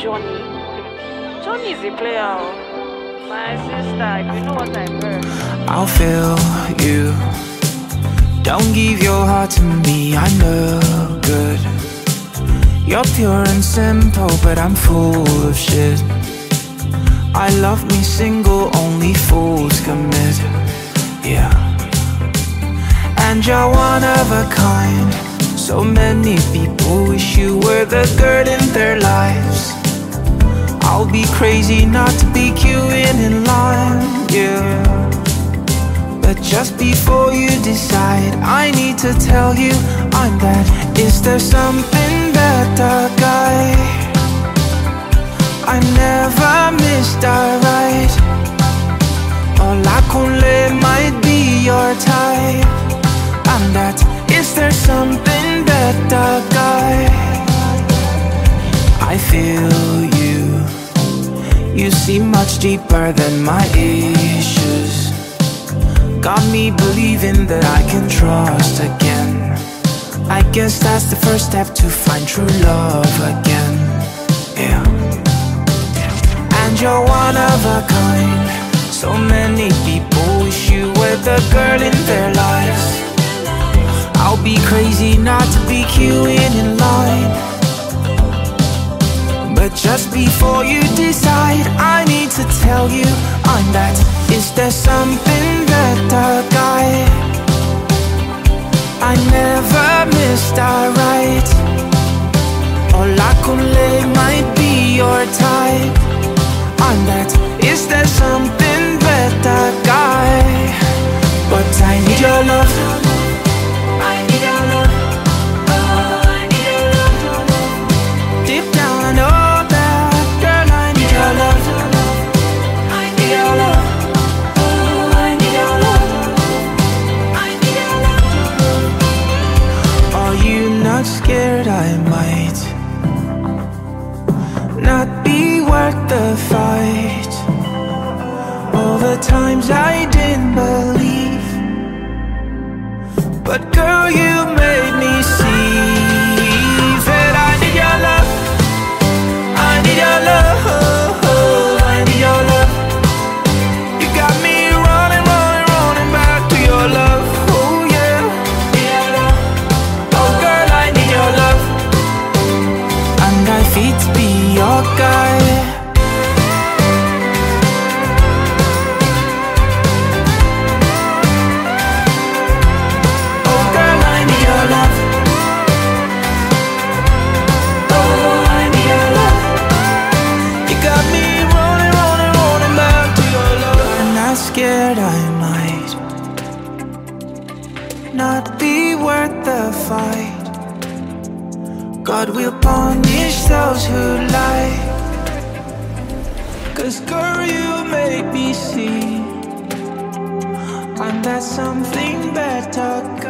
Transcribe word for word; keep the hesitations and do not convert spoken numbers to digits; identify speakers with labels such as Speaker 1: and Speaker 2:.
Speaker 1: Johnny. Johnny is a player. Oh. My sister, if you know what I heard.
Speaker 2: I'll feel you. Don't give your heart to me, I know good. You're pure and simple, but I'm full of shit. I love me single, only fools commit. Yeah. And you're one of a kind. So many people wish you were the girl in their lives. I'll be crazy not to be queuing in line, yeah. But just before you decide, I need to tell you I'm that. Is there something better, guy? I never missed a ride. Hola Kunle might be your type. I'm that. Is there something better, guy? I feel you. You see much deeper than my issues. Got me believing that I can trust again. I guess that's the first step to find true love again. Yeah. And you're one of a kind. So many people wish you were the girl in their lives. I'll be crazy not to be queuing in line. But just before you decide, I need to tell you I'm that. Is there something better, guy? I never missed a ride. Hola Kunle might be your type. I'm that. Is there something better, guy? But I need your love. I need your love. Oh, I need your love. Deep down I know. Scared I might not be worth the fight. All the times I didn't believe, but girl, you made me see that I need your love. I need your love. I need your love. You got me running, running, running back to your love. Feet to be your guy. Oh girl, I need your love. Oh, I need your love. You got me running, running, running back to your love. I'm not scared I might not be worth the fight. God will punish those who lie. Cause girl, you make me see I'm that something better.